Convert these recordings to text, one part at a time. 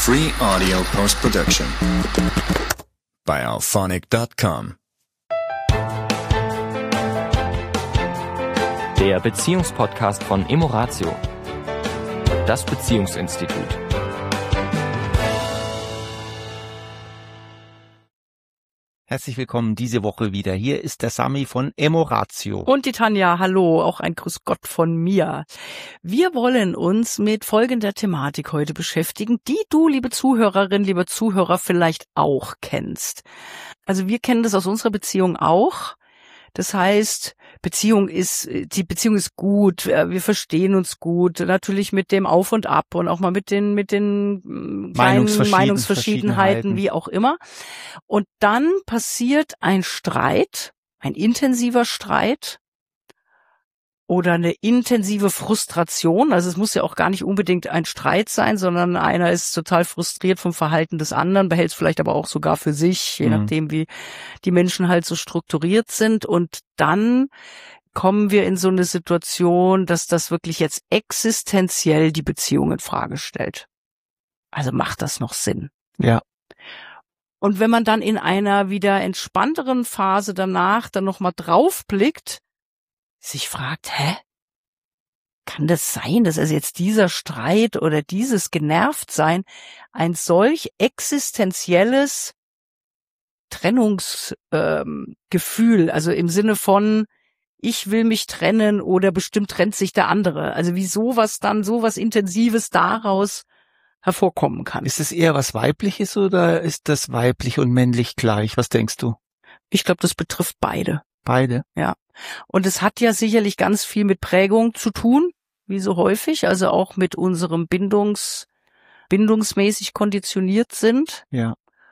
Free audio post-production by alphonic.com. Der Beziehungspodcast von Emoratio, das Beziehungsinstitut. Herzlich willkommen diese Woche wieder. Hier ist der Sami von Emoratio. Und die Tanja, hallo, auch ein Grüß Gott von mir. Wir wollen uns mit folgender Thematik heute beschäftigen, die du, liebe Zuhörerin, lieber Zuhörer, vielleicht auch kennst. Also wir kennen das aus unserer Beziehung auch. Das heißt, die Beziehung ist gut, wir verstehen uns gut, natürlich mit dem Auf und Ab und auch mal mit den kleinen Meinungsverschiedenheiten, wie auch immer. Und dann passiert ein Streit, ein intensiver Streit oder eine intensive Frustration. Also es muss ja auch gar nicht unbedingt ein Streit sein, sondern einer ist total frustriert vom Verhalten des anderen, behält es vielleicht aber auch sogar für sich, je nachdem, wie die Menschen halt so strukturiert sind. Und dann kommen wir in so eine Situation, dass das wirklich jetzt existenziell die Beziehung in Frage stellt. Also macht das noch Sinn? Ja. Und wenn man dann in einer wieder entspannteren Phase danach dann nochmal draufblickt, sich fragt, kann das sein, dass also jetzt dieser Streit oder dieses Genervtsein ein solch existenzielles Trennungsgefühl, also im Sinne von, ich will mich trennen oder bestimmt trennt sich der andere. Also wie sowas Intensives daraus hervorkommen kann. Ist es eher was Weibliches oder ist das weiblich und männlich gleich? Was denkst du? Ich glaube, das betrifft beide. Beide? Ja. Und es hat ja sicherlich ganz viel mit Prägung zu tun, wie so häufig, also auch mit unserem bindungsmäßig konditioniert sind. Ja.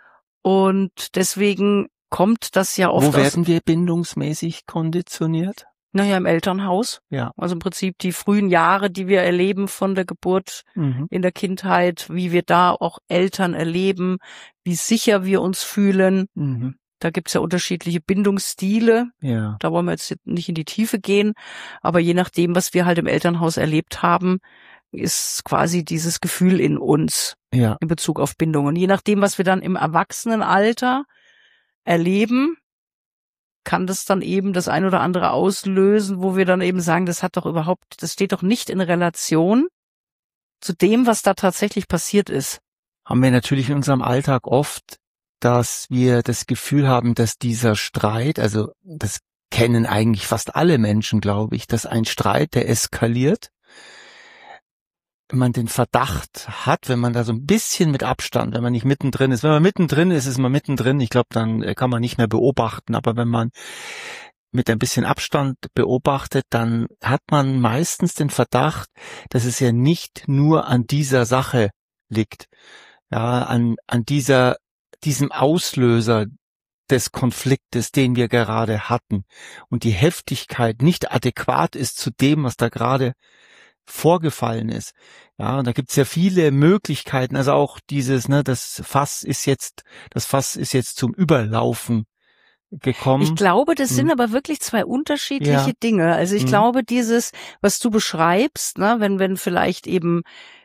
Und deswegen kommt das ja oft Wo werden wir bindungsmäßig konditioniert? Naja, im Elternhaus. Ja. Also im Prinzip die frühen Jahre, die wir erleben von der Geburt in der Kindheit, wie wir da auch Eltern erleben, wie sicher wir uns fühlen. Da gibt's ja unterschiedliche Bindungsstile. Ja. Da wollen wir jetzt nicht in die Tiefe gehen. Aber je nachdem, was wir halt im Elternhaus erlebt haben, ist quasi dieses Gefühl in uns in Bezug auf Bindung. Und je nachdem, was wir dann im Erwachsenenalter erleben, kann das dann eben das ein oder andere auslösen, wo wir dann eben sagen, das steht doch nicht in Relation zu dem, was da tatsächlich passiert ist. Haben wir natürlich in unserem Alltag oft, dass wir das Gefühl haben, dass dieser Streit, also das kennen eigentlich fast alle Menschen, glaube ich, dass ein Streit, der eskaliert, wenn man den Verdacht hat, wenn man da so ein bisschen mit Abstand, wenn man nicht mittendrin ist. Wenn man mittendrin ist, ist man mittendrin. Ich glaube, dann kann man nicht mehr beobachten. Aber wenn man mit ein bisschen Abstand beobachtet, dann hat man meistens den Verdacht, dass es ja nicht nur an dieser Sache liegt. Ja, an diesem Auslöser des Konfliktes, den wir gerade hatten. Und die Heftigkeit nicht adäquat ist zu dem, was da gerade vorgefallen ist. Ja, und da gibt's ja viele Möglichkeiten, also auch dieses, das Fass ist jetzt zum Überlaufen gekommen. Ich glaube, das sind aber wirklich zwei unterschiedliche Dinge. Also ich glaube, dieses, was du beschreibst, wenn vielleicht eben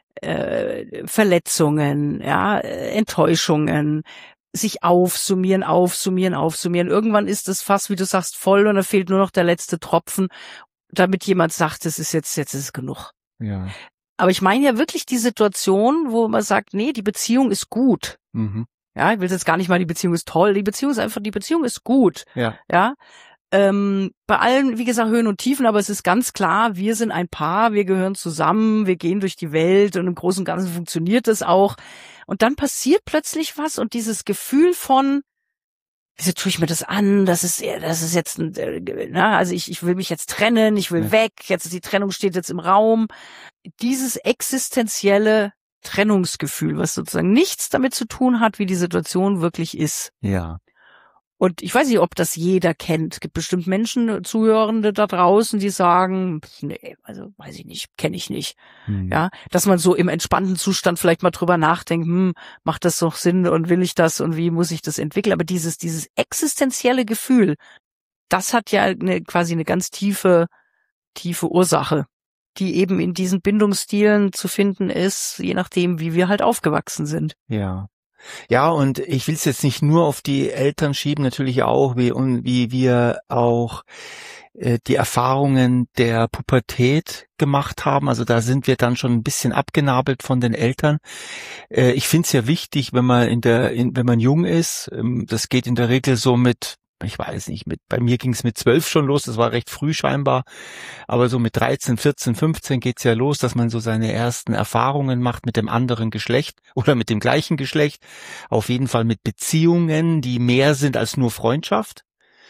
Verletzungen, Enttäuschungen, sich aufsummieren. Irgendwann ist das Fass, wie du sagst, voll und da fehlt nur noch der letzte Tropfen, damit jemand sagt, es ist jetzt ist es genug. Ja. Aber ich meine ja wirklich die Situation, wo man sagt, nee, die Beziehung ist gut. Ja, ich will jetzt gar nicht mal, die Beziehung ist toll. Die Beziehung ist gut. Ja. Ja. Bei allen, wie gesagt, Höhen und Tiefen, aber es ist ganz klar, wir sind ein Paar, wir gehören zusammen, wir gehen durch die Welt und im Großen und Ganzen funktioniert das auch. Und dann passiert plötzlich was und dieses Gefühl von, wieso tue ich mir das an? Das ist jetzt, also ich will mich jetzt trennen, ich will weg, die Trennung steht jetzt im Raum. Dieses existenzielle Trennungsgefühl, was sozusagen nichts damit zu tun hat, wie die Situation wirklich ist. Ja. Und ich weiß nicht, ob das jeder kennt. Es gibt bestimmt Menschen, Zuhörende da draußen, die sagen, nee, also weiß ich nicht, kenne ich nicht. Ja, dass man so im entspannten Zustand vielleicht mal drüber nachdenkt, macht das doch Sinn und will ich das und wie muss ich das entwickeln? Aber dieses existenzielle Gefühl, das hat ja quasi eine ganz tiefe Ursache. die eben in diesen Bindungsstilen zu finden ist, je nachdem, wie wir halt aufgewachsen sind. Ja. Ja, und ich will es jetzt nicht nur auf die Eltern schieben, natürlich auch, wie wir auch die Erfahrungen der Pubertät gemacht haben. Also da sind wir dann schon ein bisschen abgenabelt von den Eltern. Ich finde es ja wichtig, wenn man wenn man jung ist, das geht in der Regel so mit, ich weiß nicht, bei mir ging es mit 12 schon los, das war recht früh scheinbar, aber so mit 13, 14, 15 geht's ja los, dass man so seine ersten Erfahrungen macht mit dem anderen Geschlecht oder mit dem gleichen Geschlecht, auf jeden Fall mit Beziehungen, die mehr sind als nur Freundschaft.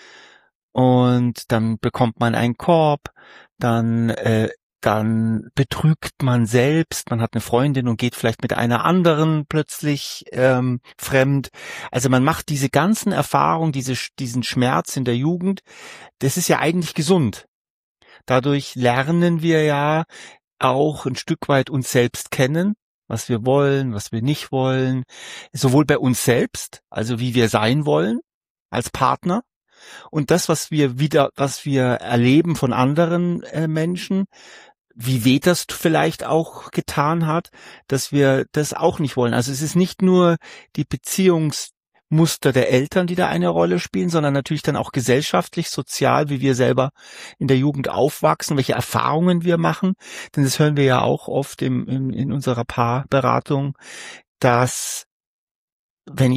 Und dann bekommt man einen Korb, dann betrügt man selbst, man hat eine Freundin und geht vielleicht mit einer anderen plötzlich fremd. Also man macht diese ganzen Erfahrungen, diesen Schmerz in der Jugend, das ist ja eigentlich gesund. Dadurch lernen wir ja auch ein Stück weit uns selbst kennen, was wir wollen, was wir nicht wollen, sowohl bei uns selbst, also wie wir sein wollen als Partner, und das, was wir erleben von anderen Menschen, wie weh das vielleicht auch getan hat, dass wir das auch nicht wollen. Also es ist nicht nur die Beziehungsmuster der Eltern, die da eine Rolle spielen, sondern natürlich dann auch gesellschaftlich, sozial, wie wir selber in der Jugend aufwachsen, welche Erfahrungen wir machen. Denn das hören wir ja auch oft in unserer Paarberatung, dass wenn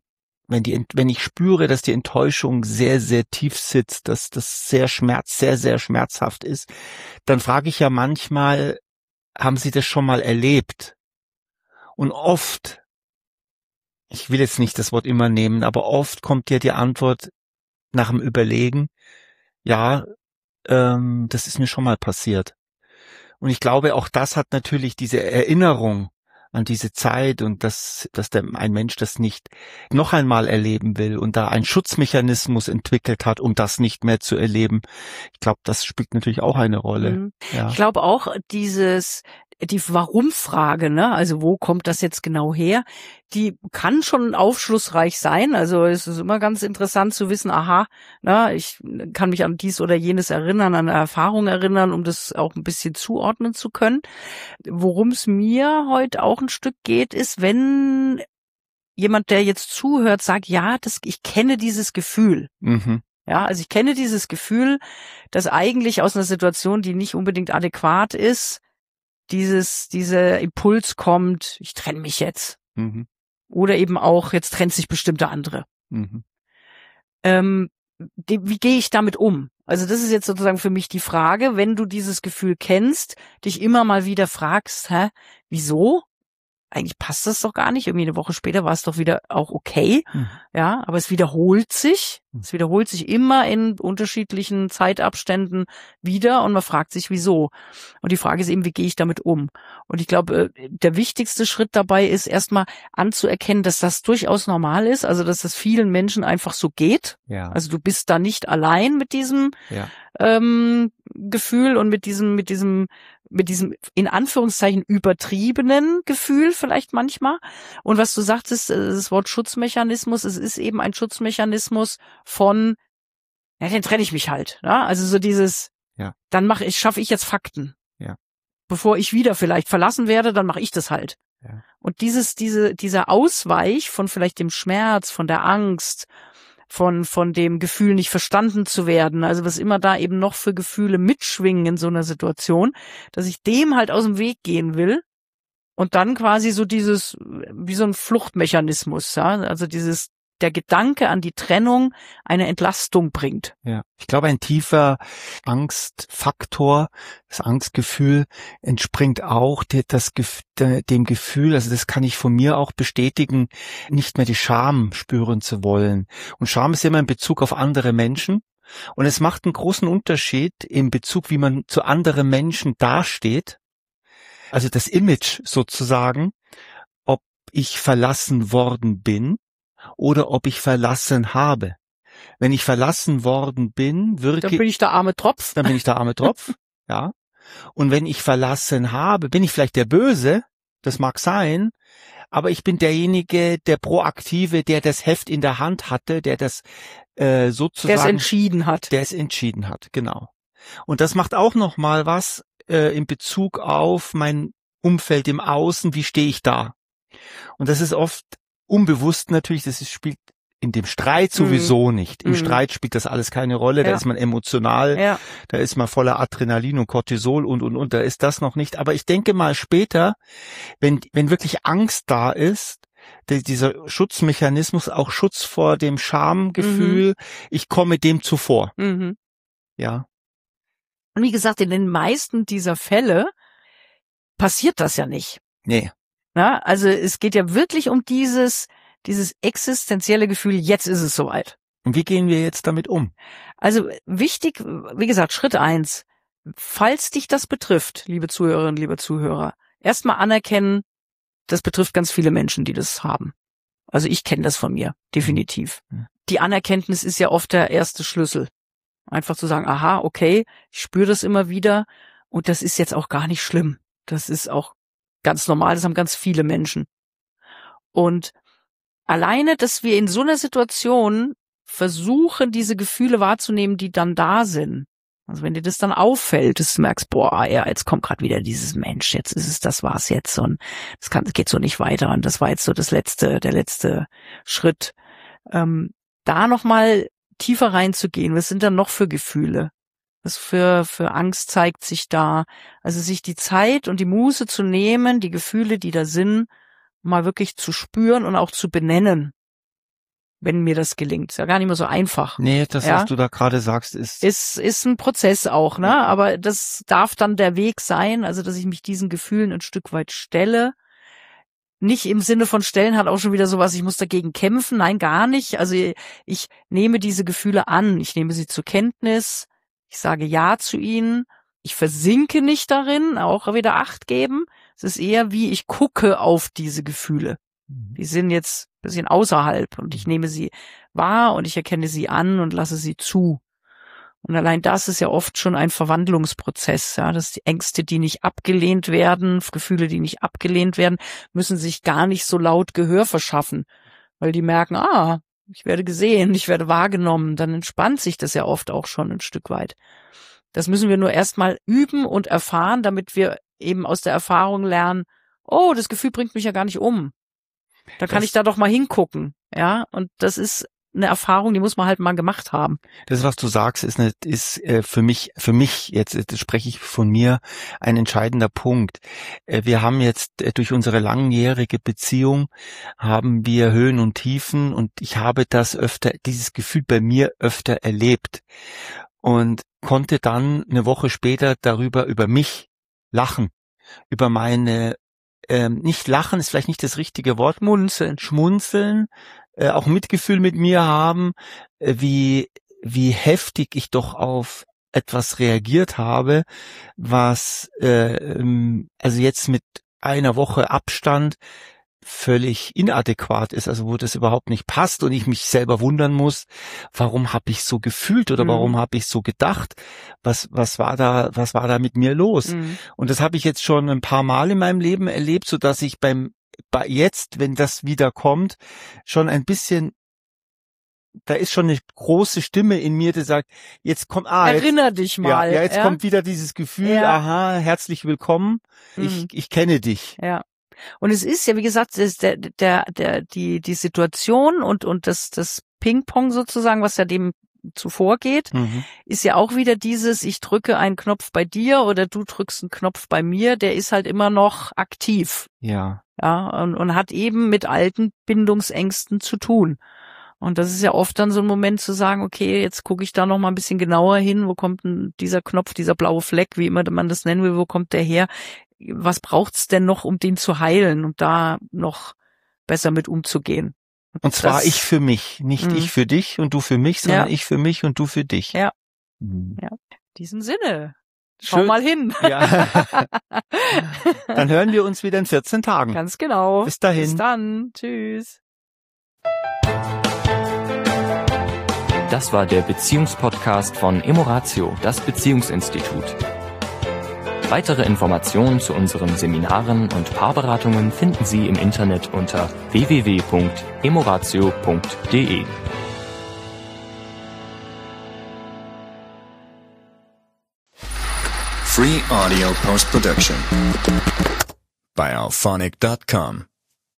ich spüre, dass die Enttäuschung sehr, sehr tief sitzt, dass das sehr, sehr schmerzhaft ist, dann frage ich ja manchmal, haben Sie das schon mal erlebt? Und oft, ich will jetzt nicht das Wort immer nehmen, aber oft kommt ja die Antwort nach dem Überlegen, ja, das ist mir schon mal passiert. Und ich glaube, auch das hat natürlich diese Erinnerung an diese Zeit und dass ein Mensch das nicht noch einmal erleben will und da einen Schutzmechanismus entwickelt hat, um das nicht mehr zu erleben. Ich glaube, das spielt natürlich auch eine Rolle. Mhm. Ja. Ich glaube auch, die Warum-Frage, ne, also wo kommt das jetzt genau her, die kann schon aufschlussreich sein. Also es ist immer ganz interessant zu wissen, aha, na, ich kann mich an dies oder jenes erinnern, an eine Erfahrung erinnern, um das auch ein bisschen zuordnen zu können. Worum es mir heute auch ein Stück geht, ist, wenn jemand, der jetzt zuhört, sagt, ja, ich kenne dieses Gefühl. Mhm. Ja, also ich kenne dieses Gefühl, dass eigentlich aus einer Situation, die nicht unbedingt adäquat ist, dieser Impuls kommt, ich trenne mich jetzt. Mhm. Oder eben auch, jetzt trennt sich bestimmte andere. Mhm. Wie gehe ich damit um? Also das ist jetzt sozusagen für mich die Frage, wenn du dieses Gefühl kennst, dich immer mal wieder fragst, wieso? Eigentlich passt das doch gar nicht. Irgendwie eine Woche später war es doch wieder auch okay. Mhm. Ja, aber es wiederholt sich. Es wiederholt sich immer in unterschiedlichen Zeitabständen wieder und man fragt sich, wieso. Und die Frage ist eben, wie gehe ich damit um? Und ich glaube, der wichtigste Schritt dabei ist erstmal anzuerkennen, dass das durchaus normal ist, also dass das vielen Menschen einfach so geht. Ja. Also du bist da nicht allein mit diesem Gefühl und mit diesem in Anführungszeichen übertriebenen Gefühl vielleicht manchmal. Und was du sagtest, das Wort Schutzmechanismus, es ist eben ein Schutzmechanismus von, ja, dann trenne ich mich halt. Ja? Also so dieses, dann schaffe ich jetzt Fakten. Ja. Bevor ich wieder vielleicht verlassen werde, dann mache ich das halt. Ja. Und dieser Ausweich von vielleicht dem Schmerz, von der Angst, von dem Gefühl, nicht verstanden zu werden, also was immer da eben noch für Gefühle mitschwingen in so einer Situation, dass ich dem halt aus dem Weg gehen will und dann quasi so wie so ein Fluchtmechanismus, ja, also der Gedanke an die Trennung eine Entlastung bringt. Ja, ich glaube, ein tiefer Angstfaktor, das Angstgefühl entspringt auch dem Gefühl, also das kann ich von mir auch bestätigen, nicht mehr die Scham spüren zu wollen. Und Scham ist immer in Bezug auf andere Menschen. Und es macht einen großen Unterschied in Bezug, wie man zu anderen Menschen dasteht. Also das Image sozusagen, ob ich verlassen worden bin oder ob ich verlassen habe. Wenn ich verlassen worden bin, dann bin ich der arme Tropf. Dann bin ich der arme Tropf, ja. Und wenn ich verlassen habe, bin ich vielleicht der Böse, das mag sein, aber ich bin derjenige, der Proaktive, der das Heft in der Hand hatte, der das sozusagen... Der es entschieden hat. Der es entschieden hat, genau. Und das macht auch noch mal was, in Bezug auf mein Umfeld im Außen, wie stehe ich da? Und das ist oft unbewusst natürlich, spielt in dem Streit sowieso nicht. Im Streit spielt das alles keine Rolle, da ist man emotional, da ist man voller Adrenalin und Cortisol und, da ist das noch nicht. Aber ich denke mal später, wenn wirklich Angst da ist, dieser Schutzmechanismus, auch Schutz vor dem Schamgefühl, ich komme dem zuvor. Ja. Und wie gesagt, in den meisten dieser Fälle passiert das ja nicht. Nee. Na, also es geht ja wirklich um dieses existenzielle Gefühl, jetzt ist es soweit. Und wie gehen wir jetzt damit um? Also wichtig, wie gesagt, Schritt 1, falls dich das betrifft, liebe Zuhörerinnen, liebe Zuhörer, erstmal anerkennen, das betrifft ganz viele Menschen, die das haben. Also ich kenne das von mir, definitiv. Die Anerkenntnis ist ja oft der erste Schlüssel. Einfach zu sagen, aha, okay, ich spüre das immer wieder und das ist jetzt auch gar nicht schlimm. Das ist auch ganz normal, das haben ganz viele Menschen. Und alleine, dass wir in so einer Situation versuchen, diese Gefühle wahrzunehmen, die dann da sind. Also wenn dir das dann auffällt, dass du merkst, boah, ja, jetzt kommt gerade wieder dieses Mensch, jetzt ist es, das war's jetzt und das geht so nicht weiter und das war jetzt so der letzte Schritt. Da nochmal tiefer reinzugehen, was sind da noch für Gefühle? Was für Angst zeigt sich da? Also sich die Zeit und die Muße zu nehmen, die Gefühle, die da sind, mal wirklich zu spüren und auch zu benennen, wenn mir das gelingt. Ist ja gar nicht mehr so einfach. Nee, das, was du da gerade sagst, ist ein Prozess auch, ne? Aber das darf dann der Weg sein, also dass ich mich diesen Gefühlen ein Stück weit stelle. Nicht im Sinne von stellen hat auch schon wieder sowas, ich muss dagegen kämpfen. Nein, gar nicht. Also ich nehme diese Gefühle an, ich nehme sie zur Kenntnis, ich sage Ja zu ihnen, ich versinke nicht darin, auch wieder Acht geben. Es ist eher wie, ich gucke auf diese Gefühle. Die sind jetzt ein bisschen außerhalb und ich nehme sie wahr und ich erkenne sie an und lasse sie zu. Und allein das ist ja oft schon ein Verwandlungsprozess, ja, dass die Ängste, die nicht abgelehnt werden, Gefühle, die nicht abgelehnt werden, müssen sich gar nicht so laut Gehör verschaffen, weil die merken, ich werde gesehen, ich werde wahrgenommen, dann entspannt sich das ja oft auch schon ein Stück weit. Das müssen wir nur erstmal üben und erfahren, damit wir eben aus der Erfahrung lernen, oh, das Gefühl bringt mich ja gar nicht um. Da kann ich da doch mal hingucken, ja, und das ist eine Erfahrung, die muss man halt mal gemacht haben. Das, was du sagst, ist für mich jetzt spreche ich von mir, ein entscheidender Punkt. Wir haben jetzt durch unsere langjährige Beziehung haben wir Höhen und Tiefen und ich habe dieses Gefühl bei mir öfter erlebt und konnte dann eine Woche später über mich lachen, über meine nicht lachen ist vielleicht nicht das richtige Wort, schmunzeln, auch Mitgefühl mit mir haben, wie heftig ich doch auf etwas reagiert habe, was also jetzt mit einer Woche Abstand völlig inadäquat ist, also wo das überhaupt nicht passt und ich mich selber wundern muss, warum habe ich so gefühlt oder warum habe ich so gedacht, was war da mit mir los? Und das habe ich jetzt schon ein paar Mal in meinem Leben erlebt, so dass ich jetzt, wenn das wieder kommt, schon ein bisschen, da ist schon eine große Stimme in mir, die sagt, jetzt kommt, erinner dich mal. Ja, jetzt kommt wieder dieses Gefühl, aha, herzlich willkommen, ich kenne dich. Ja. Und es ist ja, wie gesagt, die Situation und das Ping-Pong sozusagen, was ja dem zuvor geht, ist ja auch wieder dieses, ich drücke einen Knopf bei dir oder du drückst einen Knopf bei mir, der ist halt immer noch aktiv. Ja. Ja, und hat eben mit alten Bindungsängsten zu tun. Und das ist ja oft dann so ein Moment zu sagen, okay, jetzt gucke ich da noch mal ein bisschen genauer hin, wo kommt denn dieser Knopf, dieser blaue Fleck, wie immer man das nennen will, wo kommt der her? Was braucht's denn noch, um den zu heilen und da noch besser mit umzugehen? Und zwar ich für mich, nicht ich für dich und du für mich, sondern ich für mich und du für dich. Ja. Ja. In diesem Sinne. Schau mal hin. Ja. Dann hören wir uns wieder in 14 Tagen. Ganz genau. Bis dahin. Bis dann. Tschüss. Das war der Beziehungspodcast von Emoratio, das Beziehungsinstitut. Weitere Informationen zu unseren Seminaren und Paarberatungen finden Sie im Internet unter www.emoratio.de. Free audio post-production by alphonic.com.